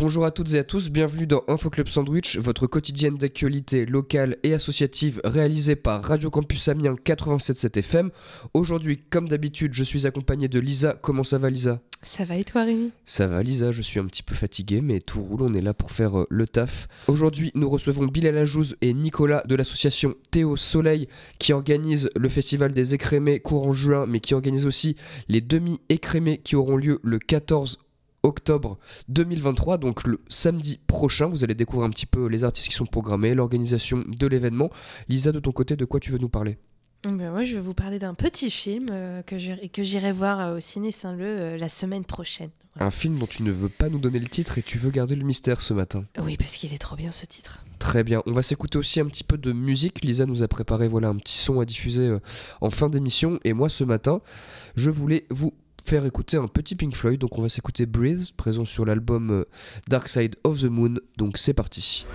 Bonjour à toutes et à tous, bienvenue dans Info Club Sandwich, votre quotidienne d'actualité locale et associative réalisée par Radio Campus Amiens 87.7 FM. Aujourd'hui, comme d'habitude, je suis accompagné de Lisa. Comment ça va, Lisa ? Ça va et toi, Rémi ? Ça va, Lisa, je suis un petit peu fatigué, mais tout roule, on est là pour faire le taf. Aujourd'hui, nous recevons Bilal Ajouz et Nicolas de l'association Théo Soleil qui organise le festival des écrémés courant juin, mais qui organise aussi les demi-écrémés qui auront lieu le 14 octobre 2023, donc le samedi prochain. Vous allez découvrir un petit peu les artistes qui sont programmés, l'organisation de l'événement. Lisa, de ton côté, de quoi tu veux nous parler ? Moi, je vais vous parler d'un petit film que j'irai voir au Ciné Saint-Leu la semaine prochaine. Voilà. Un film dont tu ne veux pas nous donner le titre et tu veux garder le mystère ce matin. Oui, parce qu'il est trop bien ce titre. Très bien, on va s'écouter aussi un petit peu de musique. Lisa nous a préparé un petit son à diffuser en fin d'émission. Et moi, ce matin, je voulais vous faire écouter un petit Pink Floyd. Donc on va s'écouter Breathe, présent sur l'album Dark Side of the Moon. Donc c'est parti.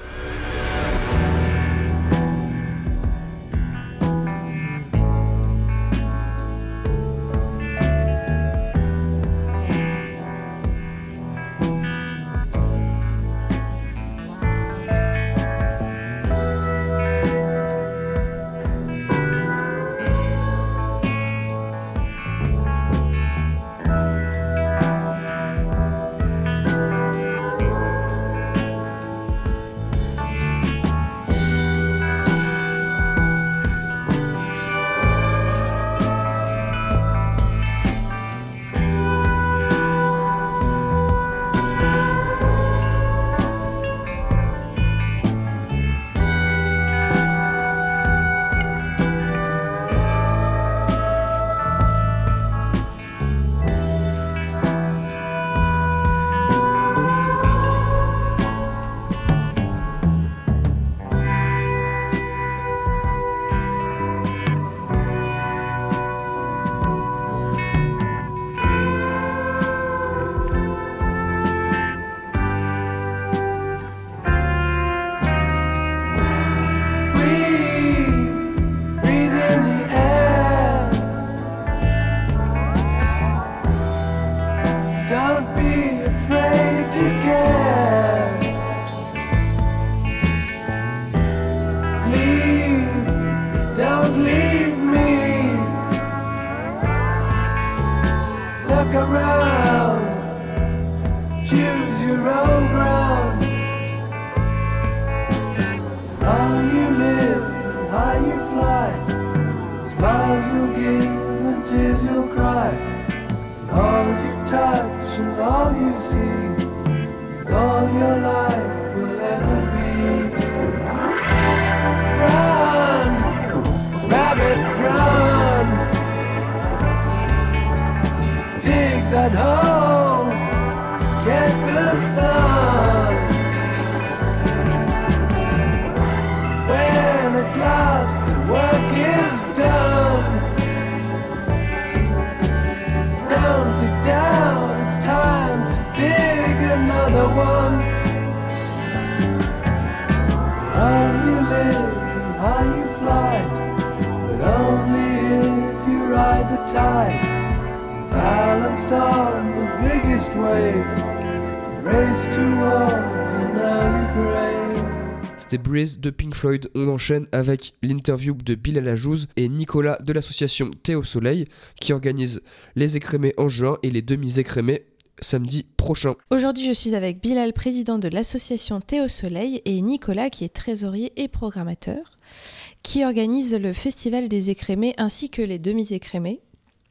C'était Breathe de Pink Floyd. On enchaîne avec l'interview de Bilal Ajouz et Nicolas de l'association Théo Soleil qui organise les écrémés en juin et les demi-écrémés samedi prochain. Aujourd'hui, je suis avec Bilal, président de l'association Théo Soleil, et Nicolas, qui est trésorier et programmateur, qui organise le festival des écrémés ainsi que les demi-écrémés.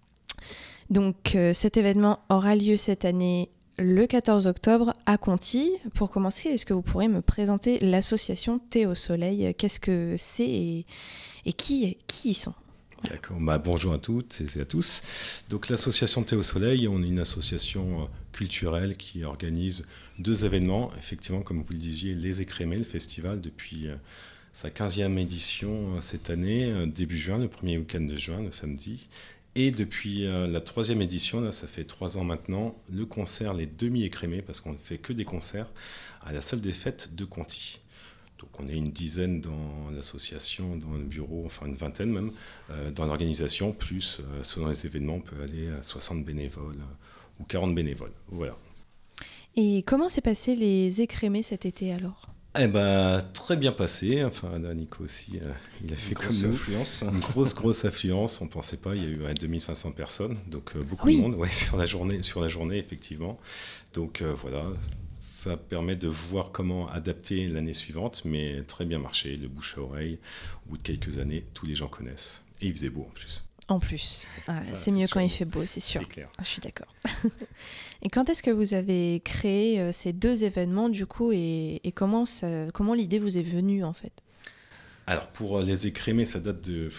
Donc cet événement aura lieu cette année le 14 octobre à Conty. Pour commencer, est-ce que vous pourriez me présenter l'association Théo Soleil ? Qu'est-ce que c'est et qui y sont ? D'accord, bonjour à toutes et à tous. Donc l'association Théo Soleil, on est une association culturelle qui organise 2 événements. Effectivement, comme vous le disiez, les écrémés, le festival, depuis sa 15e édition cette année, début juin, le premier week-end de juin, le samedi. Et depuis la 3e édition, là, ça fait 3 ans maintenant, le concert Les Demi-Écrémés, parce qu'on ne fait que des concerts, à la salle des fêtes de Conty. Donc on est une dizaine dans l'association, dans le bureau, enfin une vingtaine même, dans l'organisation, plus selon les événements, on peut aller à 60 bénévoles ou 40 bénévoles. Voilà. Et comment s'est passé les écrémés cet été alors ? Eh ben, très bien passé. Enfin, là, Nico aussi, il a fait comme nous. Une grosse affluence. On ne pensait pas. Il y a eu 2500 personnes. Donc, beaucoup de monde sur la journée, effectivement. Donc, voilà. Ça permet de voir comment adapter l'année suivante. Mais très bien marché. Le bouche à oreille. Au bout de quelques années, tous les gens connaissent. Et il faisait beau en plus. En plus, c'est mieux quand il fait beau, c'est sûr. C'est clair. Je suis d'accord. Et quand est-ce que vous avez créé ces 2 événements du coup et comment l'idée vous est venue en fait ? Alors pour les écrémés, ça date de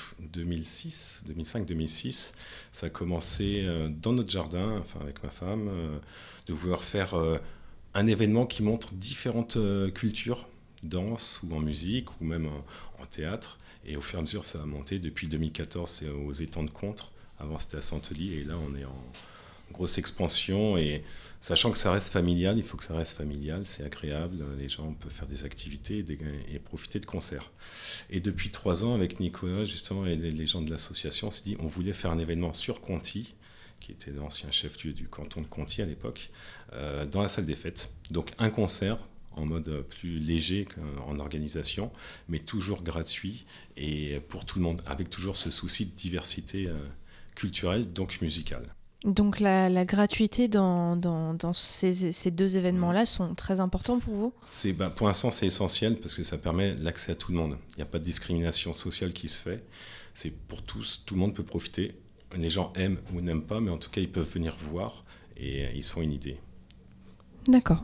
2005-2006. Ça a commencé dans notre jardin, enfin avec ma femme, de vouloir faire un événement qui montre différentes cultures, danse ou en musique ou même en théâtre. Et au fur et à mesure, ça a monté. Depuis 2014, c'est aux étangs de Contres. Avant, c'était à Santely. Et là, on est en grosse expansion. Et sachant que ça reste familial, il faut que ça reste familial. C'est agréable. Les gens peuvent faire des activités et profiter de concerts. Et depuis 3 ans, avec Nicolas, justement, et les gens de l'association, on s'est dit on voulait faire un événement sur Conty, qui était l'ancien chef-lieu du canton de Conty à l'époque, dans la salle des fêtes. Donc, un concert en mode plus léger qu'en organisation, mais toujours gratuit et pour tout le monde, avec toujours ce souci de diversité culturelle, donc musicale. Donc la gratuité dans ces 2 événements-là sont très importants pour vous ? Pour l'instant, c'est essentiel parce que ça permet l'accès à tout le monde. Il n'y a pas de discrimination sociale qui se fait. C'est pour tous, tout le monde peut profiter. Les gens aiment ou n'aiment pas, mais en tout cas, ils peuvent venir voir et ils se font une idée. D'accord.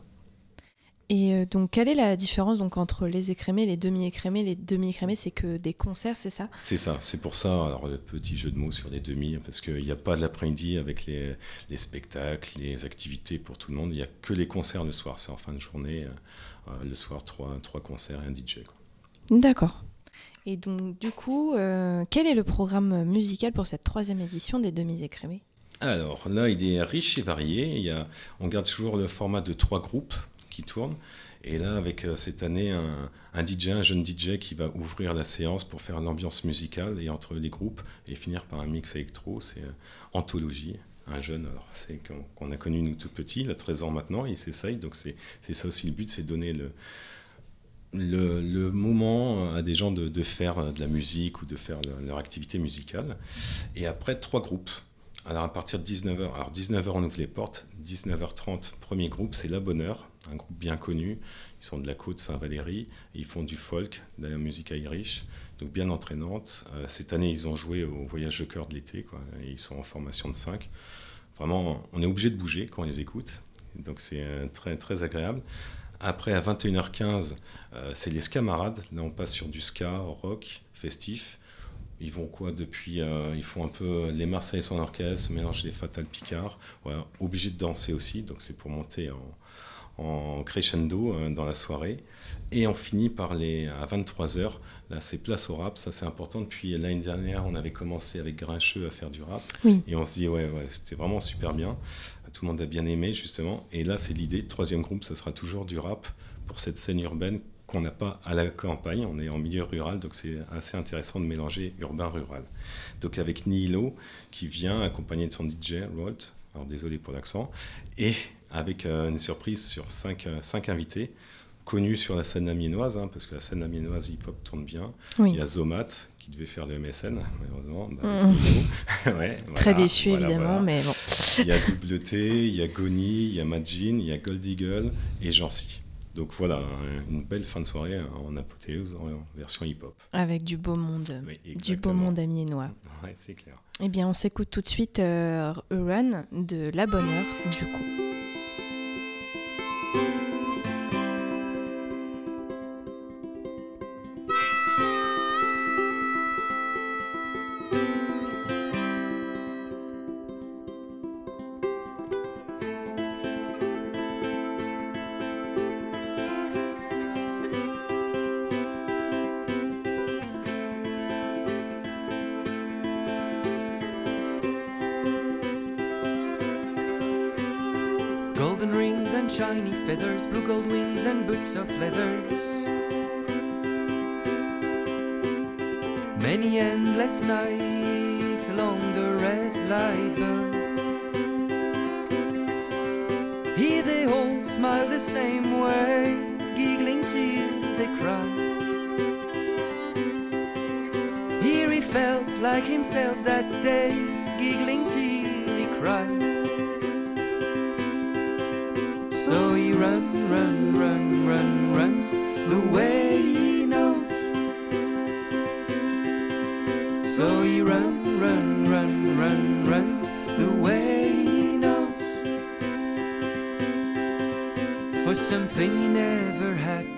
Et donc, quelle est la différence donc, entre les écrémés et les demi-écrémés ? Les demi-écrémés, c'est que des concerts, c'est ça ? C'est ça, c'est pour ça, alors le petit jeu de mots sur les demi, parce qu'il n'y a pas de l'après-midi avec les spectacles, les activités pour tout le monde, il n'y a que les concerts le soir, c'est en fin de journée, le soir 3 concerts et un DJ. Quoi. D'accord. Et donc, du coup, quel est le programme musical pour cette 3e édition des demi-écrémés ? Alors là, il est riche et varié, on garde toujours le format de 3 groupes qui tourne. Et là, avec cette année, un jeune DJ qui va ouvrir la séance pour faire l'ambiance musicale et entre les groupes et finir par un mix électro. C'est Anthologie, un jeune, alors c'est qu'on a connu nous tout petits, il a 13 ans maintenant, il s'essaye. Donc c'est ça aussi le but, c'est donner le moment à des gens de faire de la musique ou de faire leur activité musicale. Et après, 3 groupes. Alors à partir de 19h, alors 19h on ouvre les portes, 19h30, premier groupe, c'est La Bonne Heure, un groupe bien connu, ils sont de la côte Saint-Valéry, et ils font du folk, de la musique irish, donc bien entraînante. Cette année ils ont joué au Voyage de cœur de l'été, quoi, et ils sont en formation de 5. Vraiment, on est obligé de bouger quand on les écoute, donc c'est très, très agréable. Après à 21h15, c'est les Scamarades, là on passe sur du ska, rock, festif. Ils vont depuis ils font un peu les Marseillais son orchestre, mélange les Fatal Picard, voilà, obligés de danser aussi, donc c'est pour monter en crescendo dans la soirée. Et on finit par à 23h, là c'est place au rap, ça c'est important. Depuis l'année dernière, on avait commencé avec Grincheux à faire du rap, oui. Et on se dit ouais, c'était vraiment super bien, tout le monde a bien aimé justement, et là c'est l'idée, 3e groupe, ça sera toujours du rap pour cette scène urbaine qu'on n'a pas à la campagne, on est en milieu rural, donc c'est assez intéressant de mélanger urbain-rural. Donc avec Nihilo, qui vient accompagné de son DJ, Rolt, alors désolé pour l'accent, et avec une surprise sur 5 invités, connus sur la scène amiénoise, parce que la scène amiénoise hip-hop tourne bien. Oui. Il y a Zomat, qui devait faire le MSN, malheureusement. Ouais, très déçu, évidemment, mais bon. Il y a Double T, il y a Goni, il y a Majin, il y a Gold Eagle et Jancy. Donc voilà, une belle fin de soirée en apothéose, en version hip-hop. Avec du beau monde, du beau monde amiénois. Ouais, c'est clair. Eh bien, on s'écoute tout de suite Run de La Bonne Heure, du coup. Golden rings and shiny feathers, blue gold wings and boots of leathers. Many endless nights along the red light burn. He they holds smile the same way, giggling till they cry. Here he felt like himself that day, giggling till he cried. So he runs the way he knows. So he runs the way he knows. For something he never had,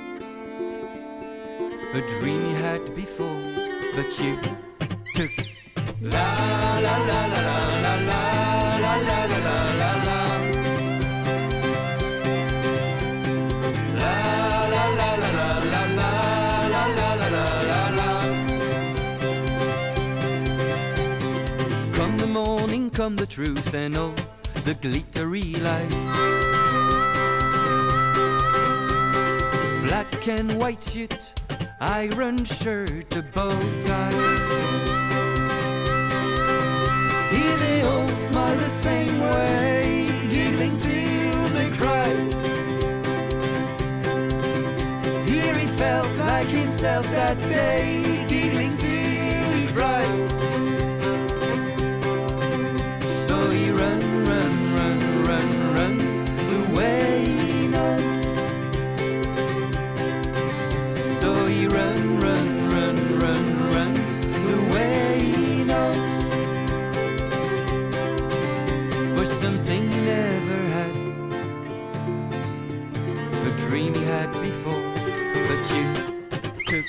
a dream he had before, but you took. La la la la la la la la la la la la la. La la la la la la la la la la la la. Come the morning, come the truth and all the glittery lights. Black and white suit, iron shirt, a bow tie. Here they all smile the same way, giggling till they cry. Here he felt like himself that day, giggling till he cried. So he runs the way he knows. So he runs the way he knows. For something he never had, a dream he had before, but you took.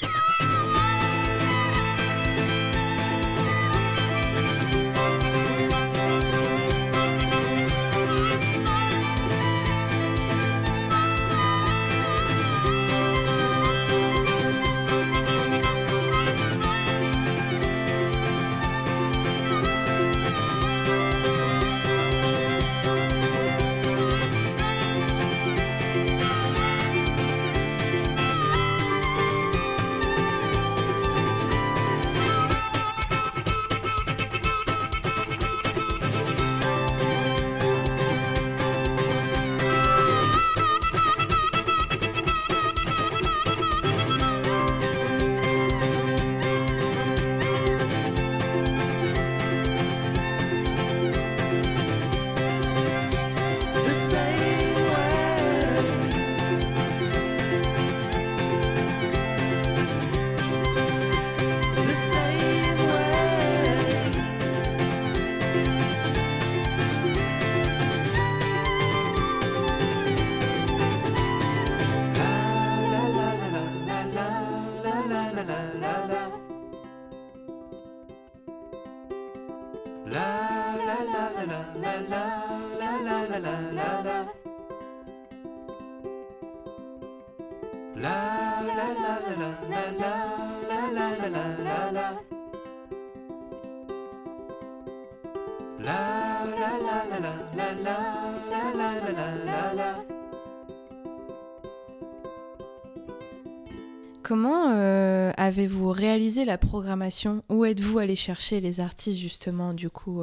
Comment avez-vous réalisé la programmation? Où êtes-vous allé chercher les artistes justement du coup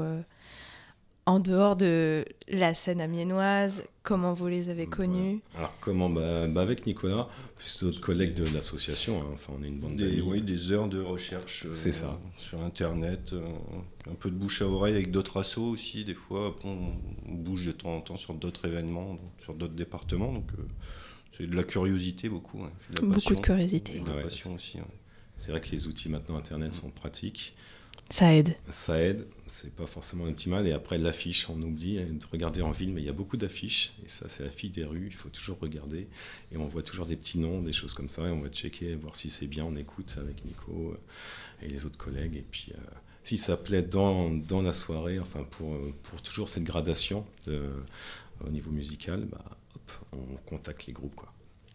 en dehors de la scène amiénoise? Comment vous les avez connus? Alors comment avec Nicolas, plus d'autres collègues de l'association, hein. Enfin on est une bande d'amis. Oui, des heures de recherche c'est ça. Sur internet, un peu de bouche à oreille avec d'autres assos aussi des fois. Après, on bouge de temps en temps sur d'autres événements, donc, sur d'autres départements, donc c'est de la curiosité beaucoup, hein. De la Beaucoup passion, de curiosité. et de la passion aussi, ouais. C'est vrai que les outils maintenant internet sont pratiques. Ça aide. Ça aide, c'est pas forcément un petit mal. Et après, l'affiche, on oublie de regarder en ville, mais il y a beaucoup d'affiches. Et ça, c'est la fille des rues, il faut toujours regarder. Et on voit toujours des petits noms, des choses comme ça. Et on va checker, voir si c'est bien. On écoute avec Nico et les autres collègues. Et puis, si ça plaît dans la soirée, enfin, pour toujours cette gradation au niveau musical, hop, on contacte les groupes, quoi.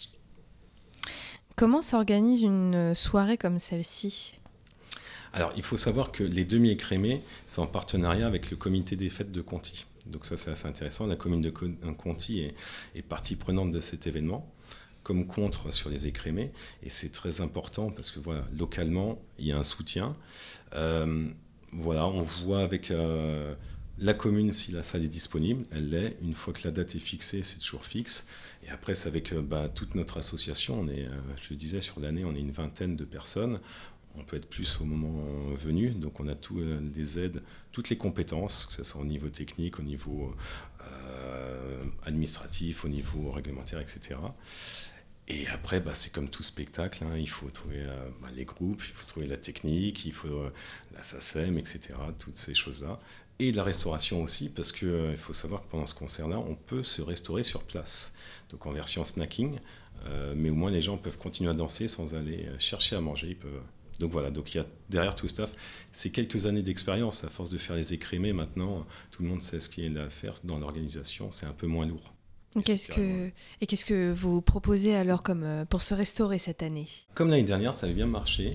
Comment s'organise une soirée comme celle-ci ? Alors, il faut savoir que les demi-écrémés, c'est en partenariat avec le comité des fêtes de Conty. Donc ça, c'est assez intéressant. La commune de Conty est partie prenante de cet événement, comme contre sur les écrémés. Et c'est très important parce que, voilà, localement, il y a un soutien. Voilà, on voit avec La commune, si la salle est disponible, elle l'est. Une fois que la date est fixée, c'est toujours fixe. Et après, c'est avec toute notre association. On est, je le disais, sur l'année, on est une vingtaine de personnes. On peut être plus au moment venu. Donc, on a tous les aides, toutes les compétences, que ce soit au niveau technique, au niveau administratif, au niveau réglementaire, etc. Et après, c'est comme tout spectacle, il faut trouver les groupes, il faut trouver la technique, il faut la SACEM, etc., toutes ces choses-là. Et de la restauration aussi, parce qu'il faut savoir que pendant ce concert-là, on peut se restaurer sur place. Donc en version snacking, mais au moins les gens peuvent continuer à danser sans aller chercher à manger. Ils peuvent... Donc voilà, donc il y a derrière tout staff, c'est quelques années d'expérience. À force de faire les écrémés, maintenant, tout le monde sait ce qu'il y a à faire dans l'organisation, c'est un peu moins lourd. Qu'est-ce que vous proposez alors comme, pour se restaurer cette année ? Comme l'année dernière, ça avait bien marché.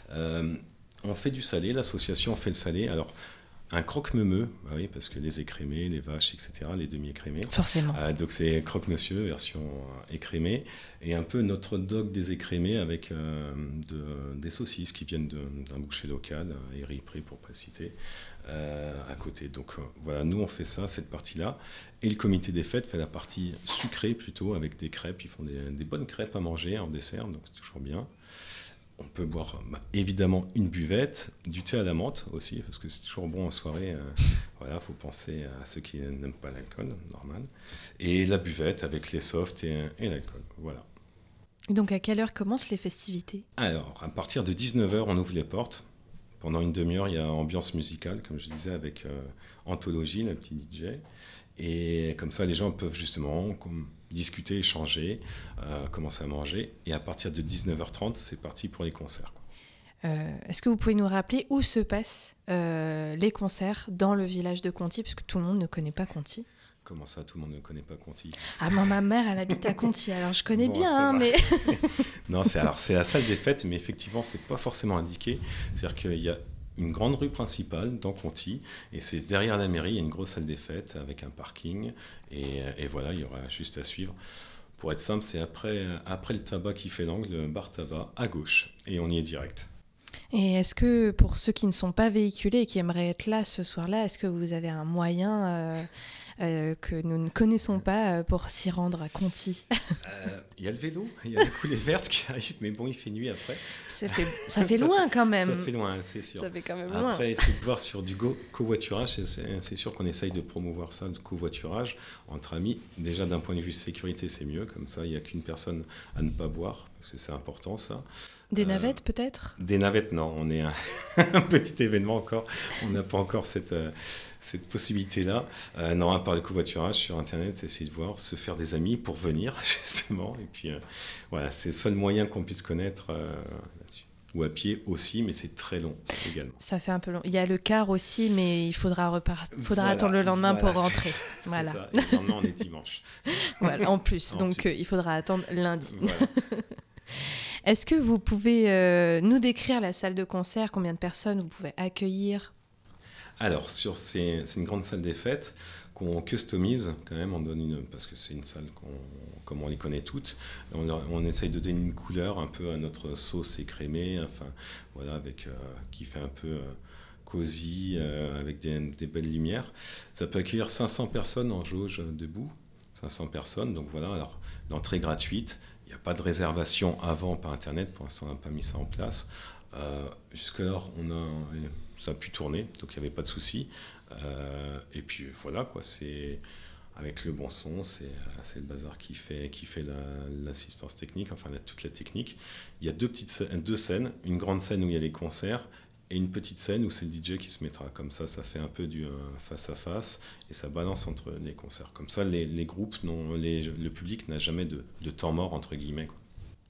On fait du salé, l'association fait le salé. Alors, un croque-meumeux, oui, parce que les écrémés, les vaches, etc., les demi-écrémés. Forcément. Donc c'est croque-monsieur, version écrémée, et un peu notre dog des écrémés avec des saucisses qui viennent d'un boucher local, Eric Pré pour ne pas citer, à côté. Donc voilà, nous on fait ça, cette partie-là. Et le comité des fêtes fait la partie sucrée plutôt, avec des crêpes. Ils font des bonnes crêpes à manger en dessert, donc c'est toujours bien. On peut boire évidemment une buvette, du thé à la menthe aussi, parce que c'est toujours bon en soirée. Voilà, faut penser à ceux qui n'aiment pas l'alcool, normal. Et la buvette avec les softs et l'alcool, voilà. Et donc à quelle heure commencent les festivités ? Alors, à partir de 19h, on ouvre les portes. Pendant une demi-heure, il y a ambiance musicale, comme je disais, avec Anthologie, le petit DJ. Et comme ça, les gens peuvent justement discuter, échanger, commencer à manger. Et à partir de 19h30, c'est parti pour les concerts. Est-ce que vous pouvez nous rappeler où se passent les concerts dans le village de Conty ? Parce que tout le monde ne connaît pas Conty. Comment ça, tout le monde ne connaît pas Conty ? Ah, moi, ma mère, elle habite à Conty, alors je connais bien, mais... Non, c'est la salle des fêtes, mais effectivement, c'est pas forcément indiqué. C'est-à-dire qu'il y a une grande rue principale dans Conty, et c'est derrière la mairie, il y a une grosse salle des fêtes avec un parking, et voilà, il y aura juste à suivre. Pour être simple, c'est après le tabac qui fait l'angle, le bar tabac, à gauche, et on y est direct. Et est-ce que, pour ceux qui ne sont pas véhiculés et qui aimeraient être là ce soir-là, est-ce que vous avez un moyen que nous ne connaissons pas pour s'y rendre à Conty ? Il y a le vélo, il y a les coulées vertes qui arrivent, mais bon, il fait nuit après. Ça fait loin quand même. Ça fait loin, c'est sûr. Ça fait quand même loin. Après, essayer de voir sur du covoiturage, c'est sûr qu'on essaye de promouvoir ça, le covoiturage entre amis. Déjà, d'un point de vue sécurité, c'est mieux, comme ça, il n'y a qu'une personne à ne pas boire, parce que c'est important ça. Des navettes peut-être ? Des navettes, non, on est un petit événement encore, on n'a pas encore cette possibilité-là. Non, à part le covoiturage sur Internet, essayer de voir, se faire des amis pour venir, justement. Et puis, voilà, c'est le seul moyen qu'on puisse connaître là-dessus. Ou à pied aussi, mais c'est très long également. Ça fait un peu long. Il y a le car aussi, mais il faudra attendre le lendemain pour rentrer. Voilà. C'est ça. Et le lendemain, on est dimanche. Voilà, en plus. Donc, il faudra attendre lundi. Voilà. Est-ce que vous pouvez nous décrire la salle de concert ? Combien de personnes vous pouvez accueillir ? Alors, c'est une grande salle des fêtes qu'on customise quand même, on donne parce que c'est une salle comme on les connaît toutes, on essaye de donner une couleur un peu à notre sauce écrémée, enfin voilà, qui fait un peu cosy, avec des belles lumières. Ça peut accueillir 500 personnes en jauge debout, 500 personnes, donc voilà, alors l'entrée gratuite, il n'y a pas de réservation avant par Internet, pour l'instant on n'a pas mis ça en place. Jusque-là, ça a pu tourner, donc il n'y avait pas de souci. Et puis voilà, quoi, c'est avec le bon son, c'est le bazar qui fait l'assistance technique, enfin toute la technique. Il y a deux scènes, une grande scène où il y a les concerts et une petite scène où c'est le DJ qui se mettra. Comme ça fait un peu du face à face et ça balance entre les concerts. Comme ça, les groupes, le public n'a jamais de temps mort, entre guillemets, quoi.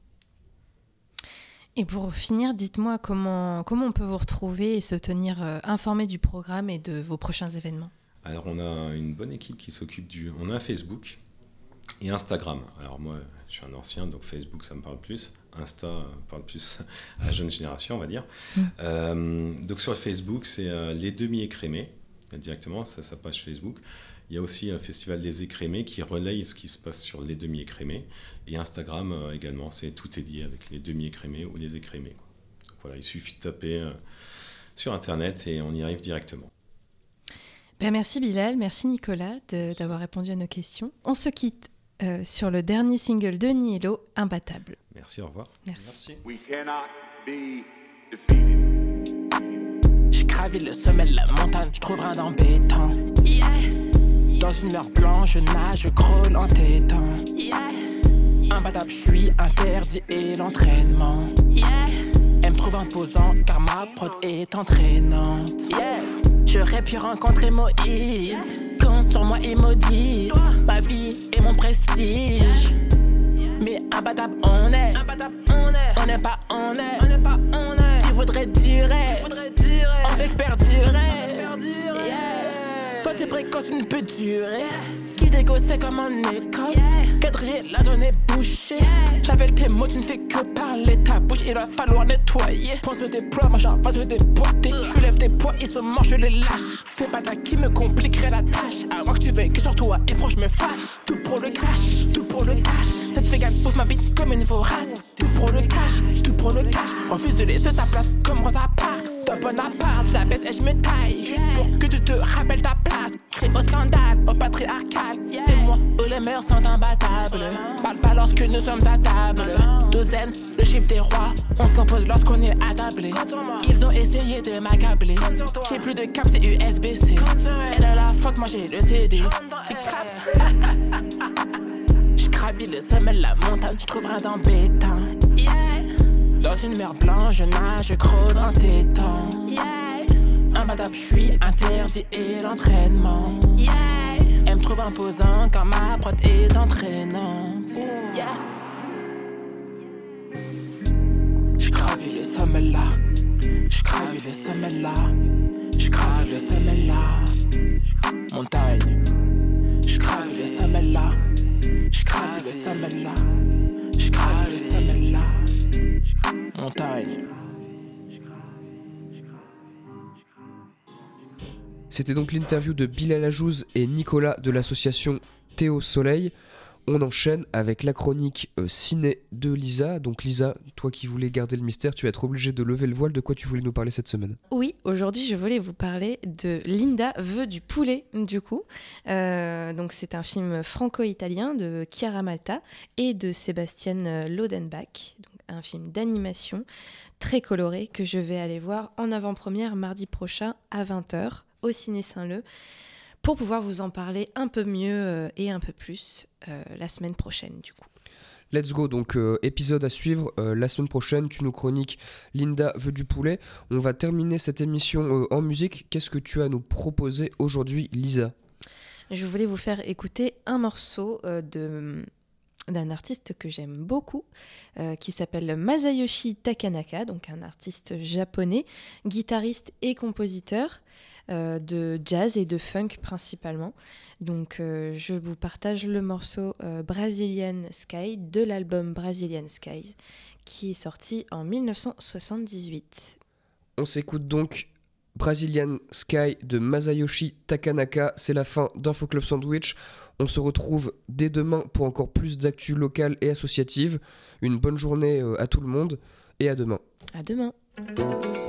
Et pour finir, dites-moi comment on peut vous retrouver et se tenir informé du programme et de vos prochains événements. Alors, on a une bonne équipe qui s'occupe On a un Facebook et Instagram. Alors moi, je suis un ancien, donc Facebook, ça me parle plus. Insta parle plus à la jeune génération, on va dire. Donc sur Facebook, c'est les demi-écrémés, directement, ça sa page Facebook. Il y a aussi un festival des écrémés qui relaye ce qui se passe sur les demi-écrémés. Et Instagram également, tout est lié avec les demi-écrémés ou les écrémés, quoi. Donc, voilà, il suffit de taper sur Internet et on y arrive directement. Merci Bilal, merci Nicolas d'avoir répondu à nos questions. On se quitte sur le dernier single de Nihilo, Imbattable. Merci, au revoir. Merci. We cannot be defeated. J'gravis le sommet de la montagne, j'trouve rien d'embêtant. Yeah. Dans une mer blanche, je nage, je crawl en tétan. Yeah. Imbattable, j'suis interdit et l'entraînement. Yeah. Elle me trouve imposant car ma prod est entraînante. Yeah. J'aurais pu rencontrer Moïse. Compte sur moi et maudisse ma vie et mon prestige. Mais imbattable on est. On n'est pas on est. Tu voudrais durer. On fait que perdurer. Yeah. Toi t'es précoce, tu ne peux durer. Qui dégossait comme en Écosse. Quadrillé, la zone est bouchée. J'avais tes mots, tu ne fais que parler. Ta bouche, il va falloir nettoyer. Point se déploie, machin va se déboîter. Je soulève des poids, ils se mangent, je les lâche. Fais pas ta qui me compliquerait la tâche. À moins que tu veuilles que sur toi et proche me fâche. Tout pour le cash, tout pour le cash. Cette végane bouffe ma bite comme une vorace. Tout pour le cash, tout pour le cash. Refuse de laisser sa place comme Rosa Parks. Top Bonaparte, je la baisse et je me taille. Juste pour que tu te rappelles ta place. Crée au scandale, au patriarcal. C'est moi où les mœurs sont imbattables. Parle pas lorsque nous sommes à table. Douzaine, le chiffre des rois. On se compose lorsqu'on est attablé. Ils ont essayé de m'accabler. J'ai plus de cap, c'est USB-C. Elle a la faute, moi j'ai le CD. J'gravis le sommet de la montagne, j'trouve rien d'embêtant. Dans une mer blanche, je nage, je crawl en tétan. Imbattable, j'suis interdit et l'entraînement. Elle me trouve imposant quand ma prod est entraînante. J'gravis le sommet là. J'gravis le sommet là. J'gravis le sommet là. Montagne. J'gravis le sommet là. J'gravis le sommet là. J'gravis le sommet là. Montagne. C'était donc l'interview de Bilal Ajouz et Nicolas de l'association Théo Soleil. On enchaîne avec la chronique ciné de Lisa. Donc Lisa, toi qui voulais garder le mystère, tu vas être obligée de lever le voile. De quoi tu voulais nous parler cette semaine ? Oui, aujourd'hui je voulais vous parler de Linda veut du poulet du coup. Donc c'est un film franco-italien de Chiara Malta et de Sébastien Lodenbach. Donc un film d'animation très coloré que je vais aller voir en avant-première mardi prochain à 20h au Ciné Saint-Leu pour pouvoir vous en parler un peu mieux et un peu plus la semaine prochaine du coup. Let's go, donc épisode à suivre la semaine prochaine, tu nous chroniques Linda veut du poulet. On va terminer cette émission en musique. Qu'est-ce que tu as à nous proposer aujourd'hui, Lisa ? Je voulais vous faire écouter un morceau d'un artiste que j'aime beaucoup, qui s'appelle Masayoshi Takanaka, donc un artiste japonais, guitariste et compositeur de jazz et de funk principalement. Donc je vous partage le morceau Brazilian Sky de l'album Brazilian Skies qui est sorti en 1978. On s'écoute donc Brazilian Sky de Masayoshi Takanaka. C'est la fin d'Info Club Sandwich. On se retrouve dès demain pour encore plus d'actu locale et associative. Une bonne journée à tout le monde et à demain. À demain.